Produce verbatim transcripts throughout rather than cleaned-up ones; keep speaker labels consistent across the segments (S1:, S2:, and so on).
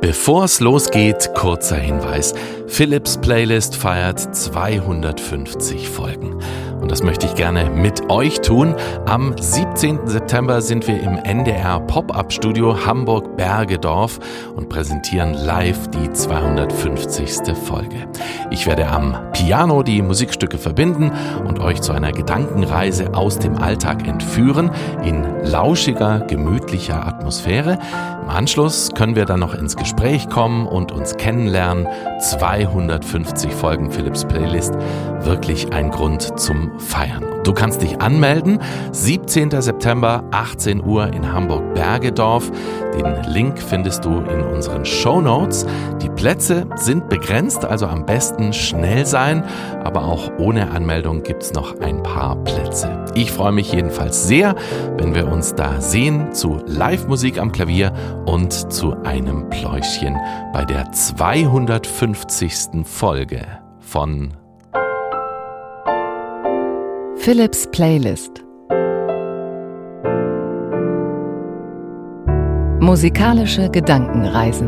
S1: Bevor es losgeht, kurzer Hinweis. Philips Playlist feiert zweihundertfünfzig Folgen. Und das möchte ich gerne mit euch tun. Am siebzehnten September sind wir im N D R Pop-Up-Studio Hamburg-Bergedorf und präsentieren live die zweihundertfünfzigste Folge. Ich werde am Piano die Musikstücke verbinden und euch zu einer Gedankenreise aus dem Alltag entführen in lauschiger, gemütlicher Atmosphäre. Im Anschluss können wir dann noch ins Gespräch kommen und uns kennenlernen. zweihundertfünfzig Folgen Philips Playlist, wirklich ein Grund zum Feiern. Du kannst dich anmelden, siebzehnten September, achtzehn Uhr in Hamburg-Bergedorf. Den Link findest du in unseren Shownotes. Die Plätze sind begrenzt, also am besten schnell sein, aber auch ohne Anmeldung gibt's noch ein paar Plätze. Ich freue mich jedenfalls sehr, wenn wir uns da sehen, zu Live-Musik am Klavier und zu einem Pläuschchen bei der zweihundertfünfzigsten Folge von
S2: Philips Playlist. Musikalische Gedankenreisen.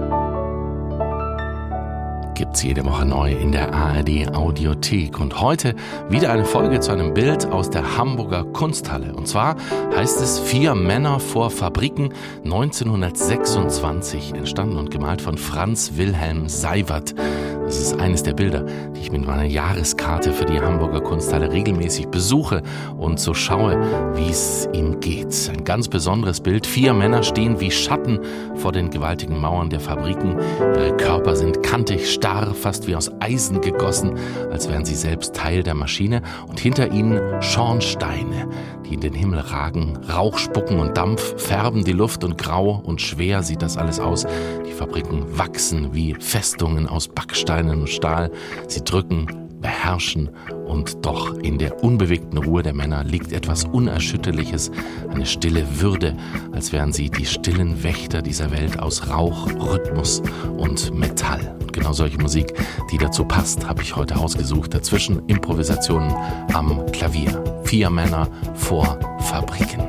S1: Gibt's jede Woche neu in der A R D Audiothek. Und heute wieder eine Folge zu einem Bild aus der Hamburger Kunsthalle. Und zwar heißt es Vier Männer vor Fabriken, neunzehnhundertsechsundzwanzig entstanden und gemalt von Franz Wilhelm Seiwert. Das ist eines der Bilder, die ich mit meiner Jahreskarte für die Hamburger Kunsthalle regelmäßig besuche und so schaue, wie es ihm geht. Ein ganz besonderes Bild. Vier Männer stehen wie Schatten vor den gewaltigen Mauern der Fabriken. Ihre Körper sind kantig, starr, fast wie aus Eisen gegossen, als wären sie selbst Teil der Maschine. Und hinter ihnen Schornsteine, die in den Himmel ragen. Rauch spucken und Dampf färben die Luft und grau und schwer sieht das alles aus. Die Fabriken wachsen wie Festungen aus Backsteinen und Stahl. Sie drücken, beherrschen und doch in der unbewegten Ruhe der Männer liegt etwas Unerschütterliches, eine stille Würde, als wären sie die stillen Wächter dieser Welt aus Rauch, Rhythmus und Metall. Und genau solche Musik, die dazu passt, habe ich heute ausgesucht. Dazwischen Improvisationen am Klavier. Vier Männer vor Fabriken.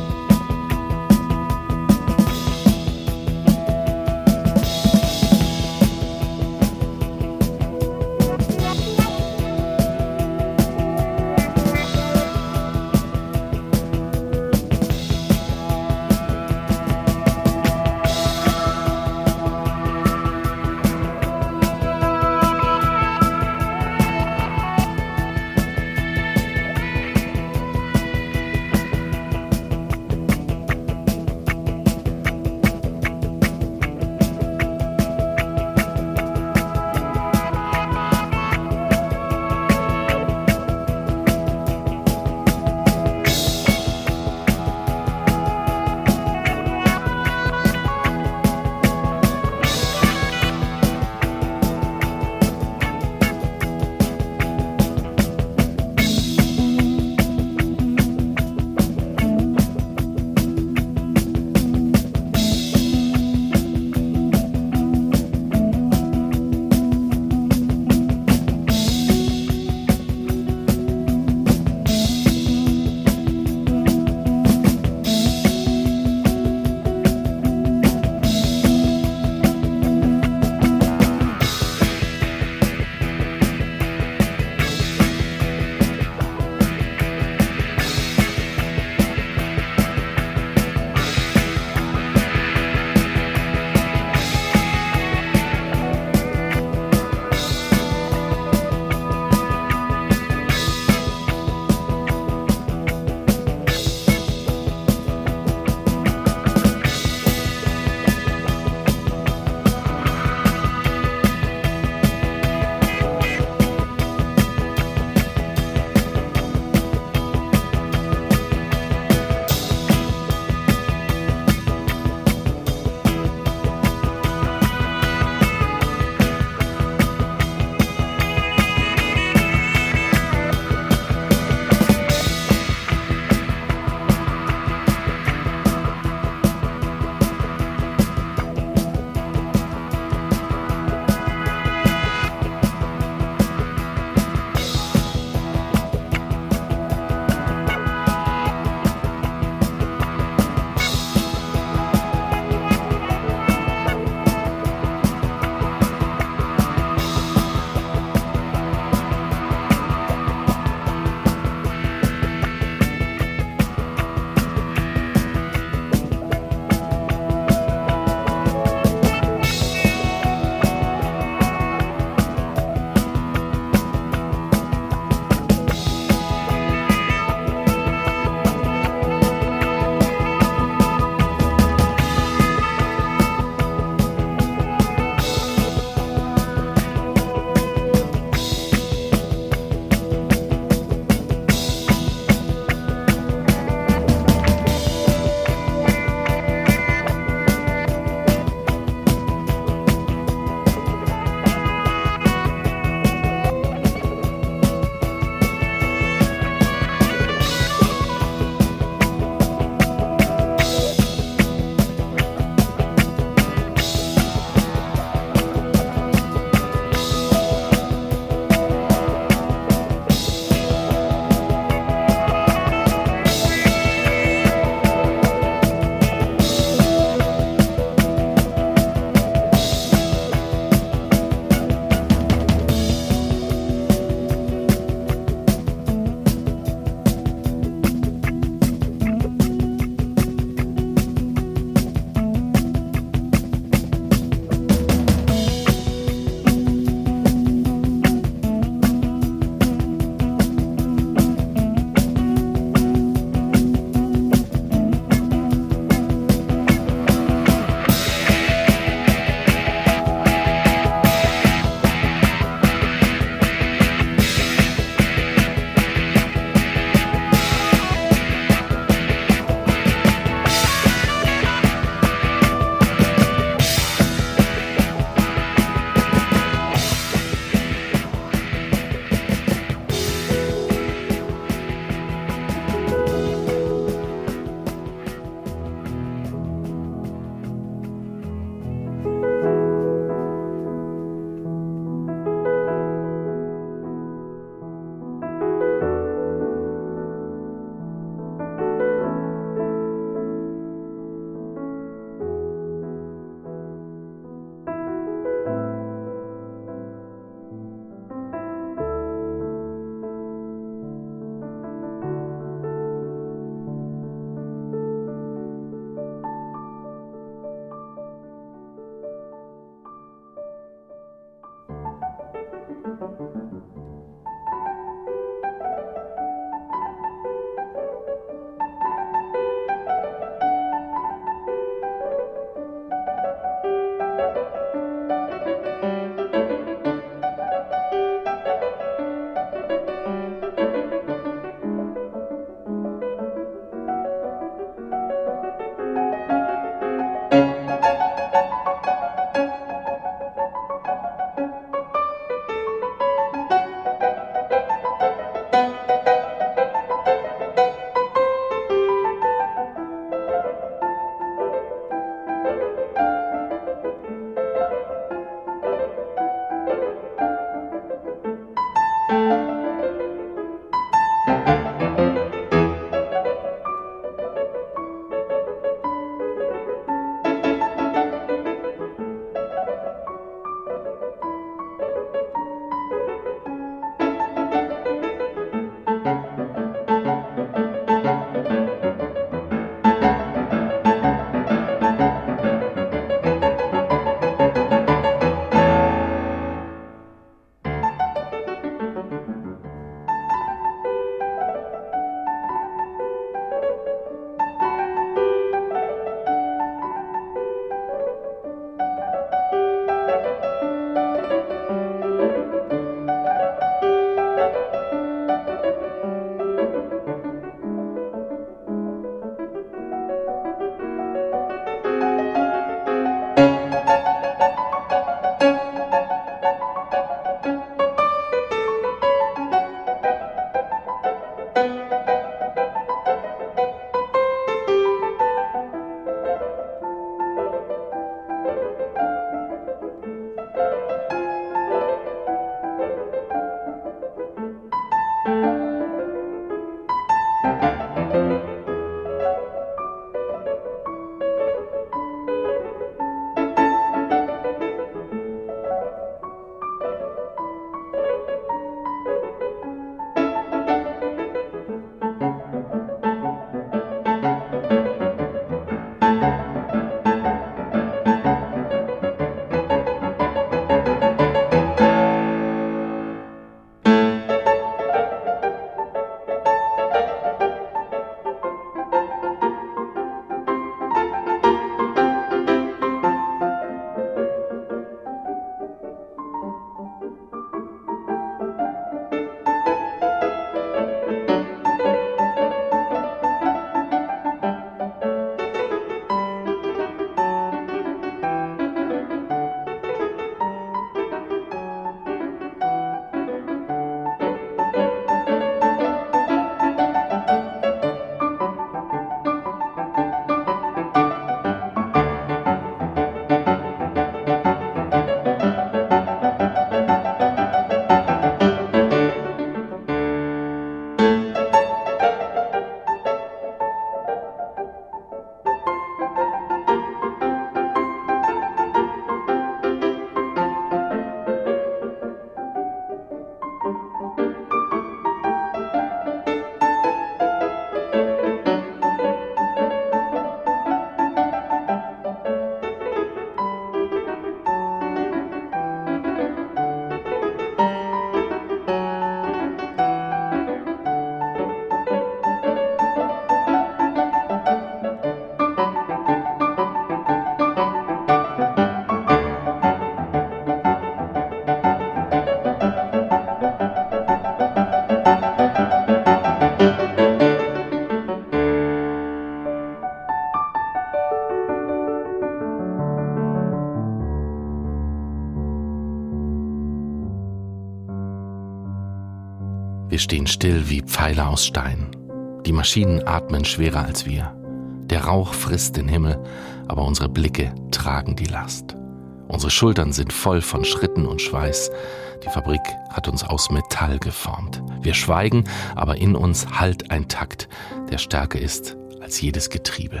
S1: Wir stehen still wie Pfeiler aus Stein. Die Maschinen atmen schwerer als wir. Der Rauch frisst den Himmel, aber unsere Blicke tragen die Last. Unsere Schultern sind voll von Schritten und Schweiß. Die Fabrik hat uns aus Metall geformt. Wir schweigen, aber in uns hallt ein Takt, der stärker ist als jedes Getriebe.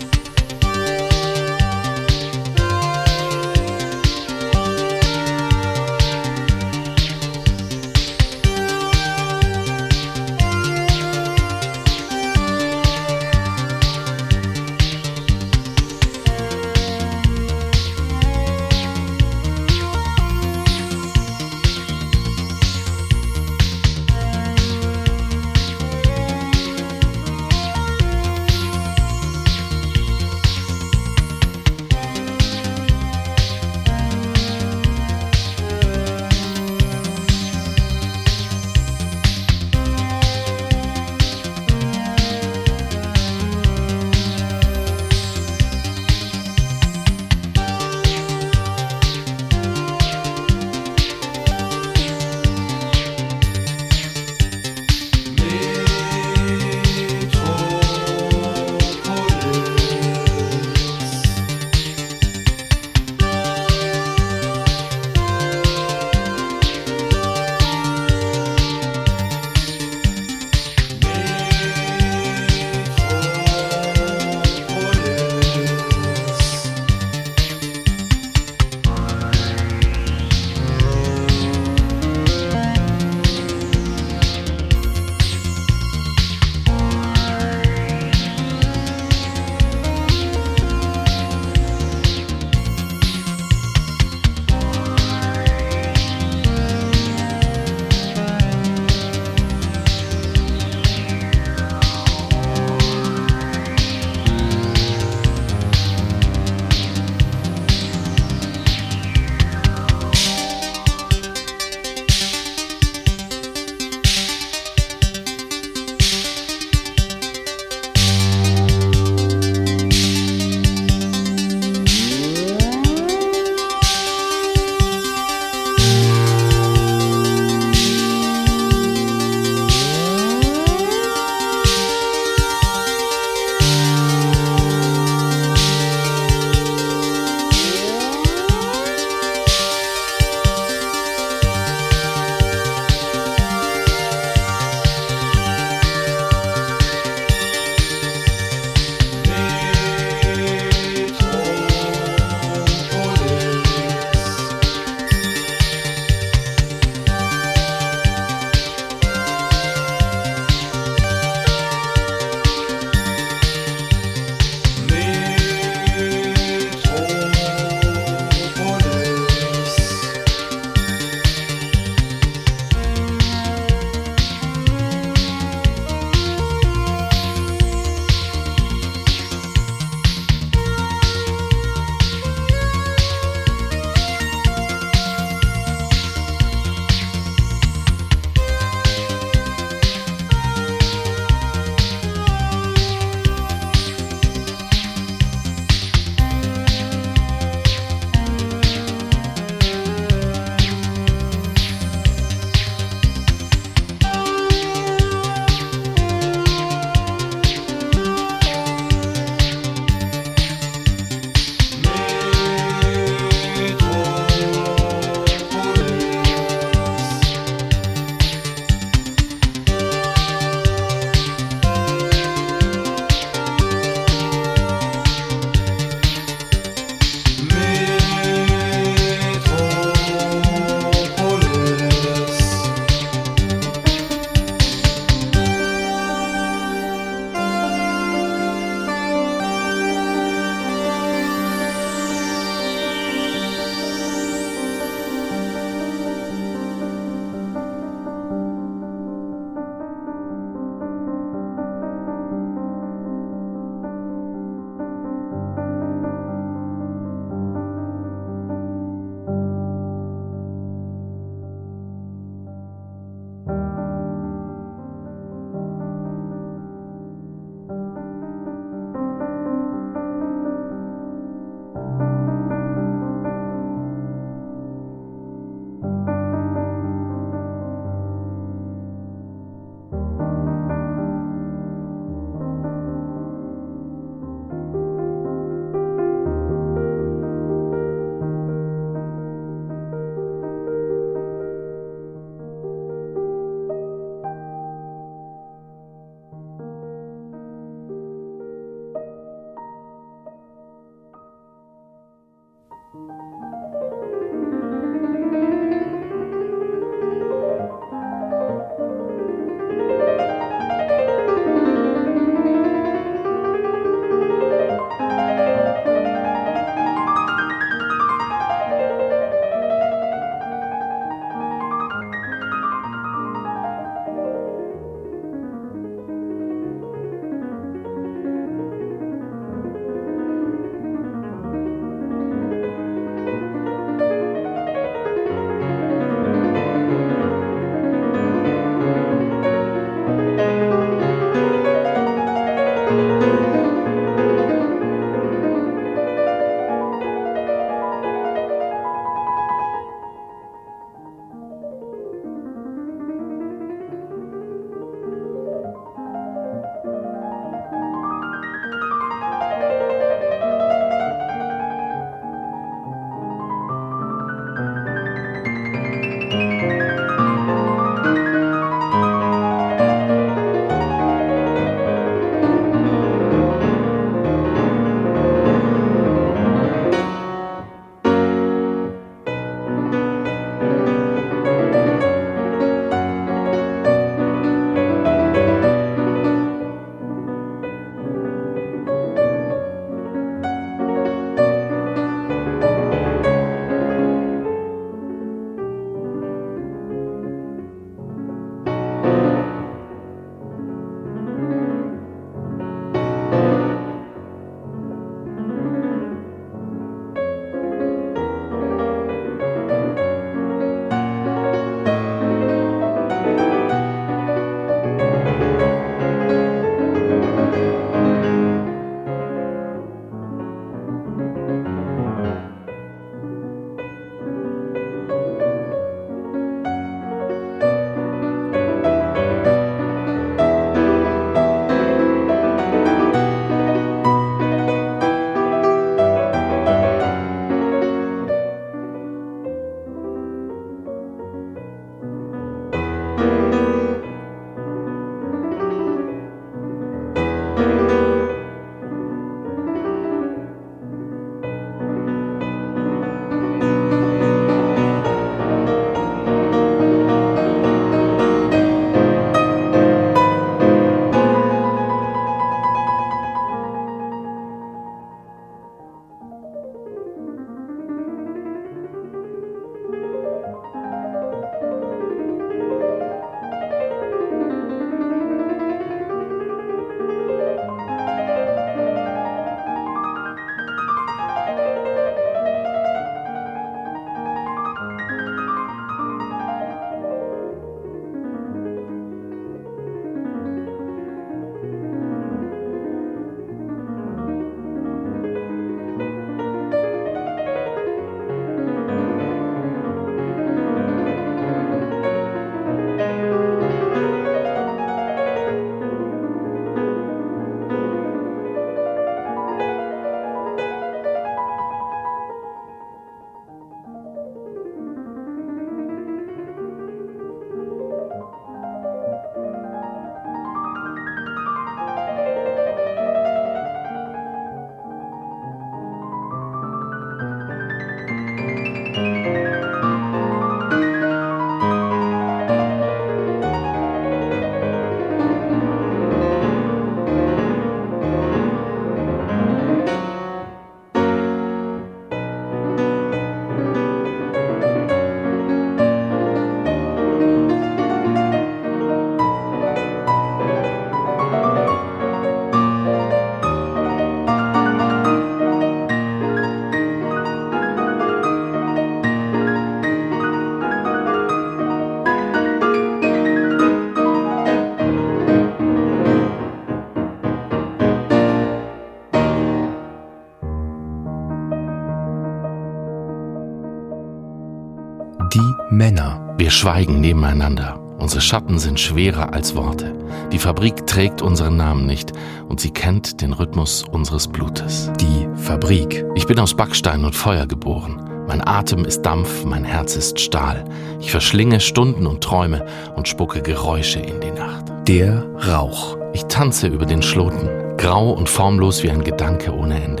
S1: Die Männer. Wir schweigen nebeneinander. Unsere Schatten sind schwerer als Worte. Die Fabrik trägt unseren Namen nicht und sie kennt den Rhythmus unseres Blutes.
S3: Die Fabrik.
S1: Ich bin aus Backstein und Feuer geboren. Mein Atem ist Dampf, mein Herz ist Stahl. Ich verschlinge Stunden und Träume und spucke Geräusche in die Nacht.
S3: Der Rauch.
S1: Ich tanze über den Schloten, grau und formlos wie ein Gedanke ohne Ende.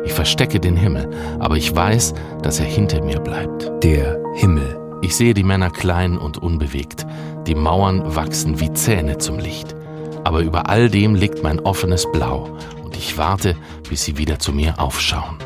S1: Ich verstecke den Himmel, aber ich weiß, dass er hinter mir bleibt.
S3: Der Himmel.
S1: Ich sehe die Männer klein und unbewegt. Die Mauern wachsen wie Zähne zum Licht. Aber über all dem liegt mein offenes Blau. Und ich warte, bis sie wieder zu mir aufschauen.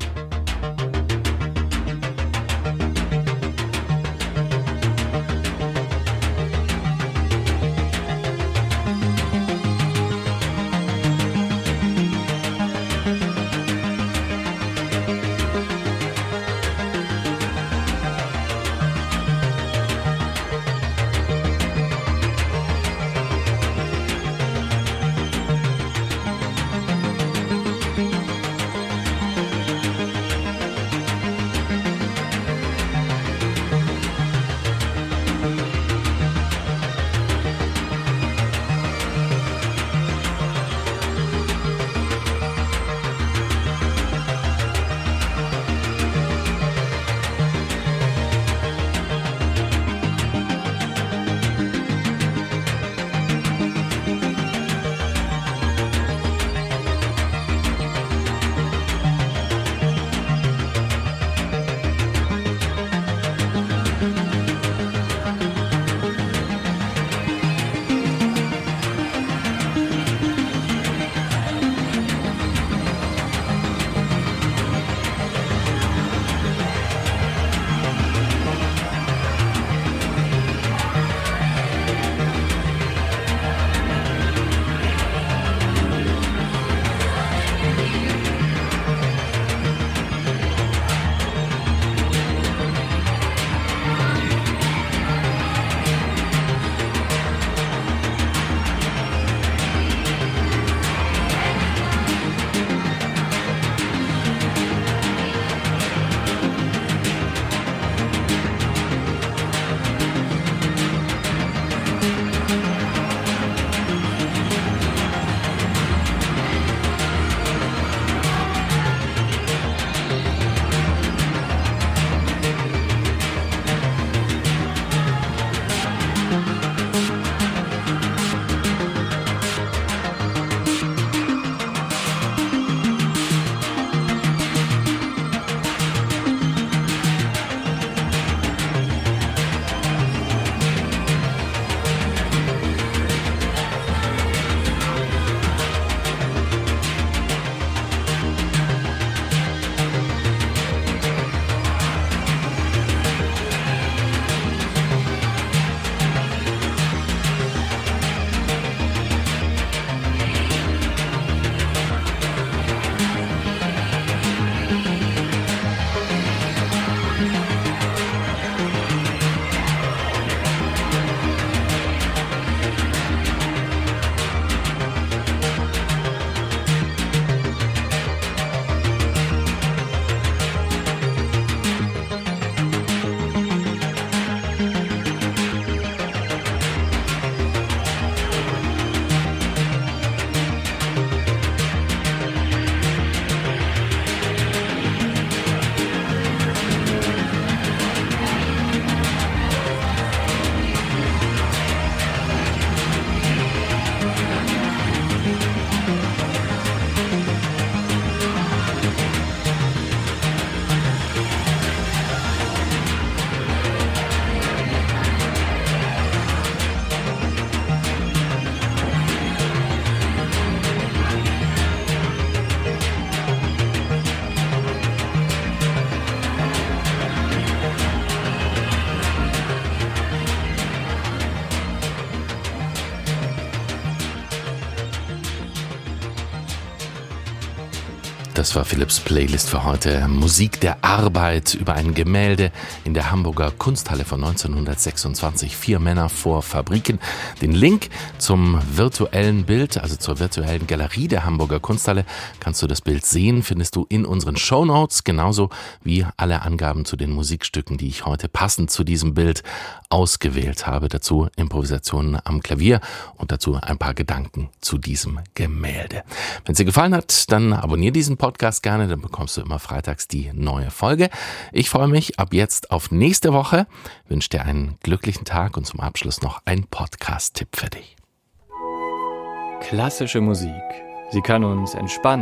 S1: Das war Philipps Playlist für heute. Musik der Arbeit über ein Gemälde in der Hamburger Kunsthalle von neunzehnhundertsechsundzwanzig. Vier Männer vor Fabriken. Den Link zum virtuellen Bild, also zur virtuellen Galerie der Hamburger Kunsthalle, kannst du das Bild sehen, findest du in unseren Shownotes, genauso wie alle Angaben zu den Musikstücken, die ich heute passend zu diesem Bild ausgewählt habe. Dazu Improvisationen am Klavier und dazu ein paar Gedanken zu diesem Gemälde. Wenn es dir gefallen hat, dann abonniere diesen Podcast gerne, dann bekommst du immer freitags die neue Folge. Ich freue mich ab jetzt auf nächste Woche, wünsche dir einen glücklichen Tag und zum Abschluss noch ein Podcast-Tipp für dich.
S3: Klassische Musik. Sie kann uns entspannen.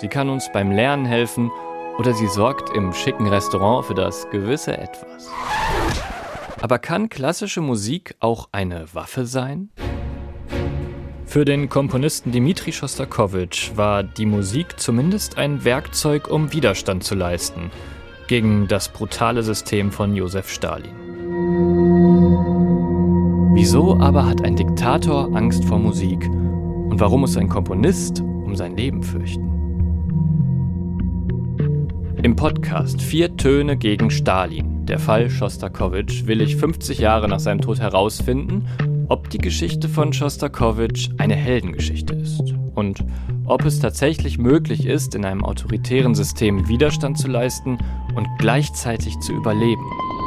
S3: Sie kann uns beim Lernen helfen oder sie sorgt im schicken Restaurant für das gewisse Etwas. Aber kann klassische Musik auch eine Waffe sein? Für den Komponisten Dmitri Schostakowitsch war die Musik zumindest ein Werkzeug, um Widerstand zu leisten gegen das brutale System von Josef Stalin. Wieso aber hat ein Diktator Angst vor Musik? Und warum muss ein Komponist um sein Leben fürchten? Im Podcast Vier Töne gegen Stalin, der Fall Schostakowitsch, will ich fünfzig Jahre nach seinem Tod herausfinden, ob die Geschichte von Schostakowitsch eine Heldengeschichte ist und ob es tatsächlich möglich ist, in einem autoritären System Widerstand zu leisten und gleichzeitig zu überleben.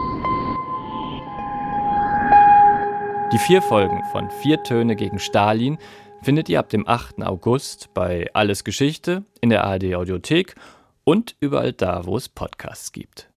S3: Die vier Folgen von Vier Töne gegen Stalin findet ihr ab dem achten August bei Alles Geschichte, in der A R D Audiothek und überall da, wo es Podcasts gibt.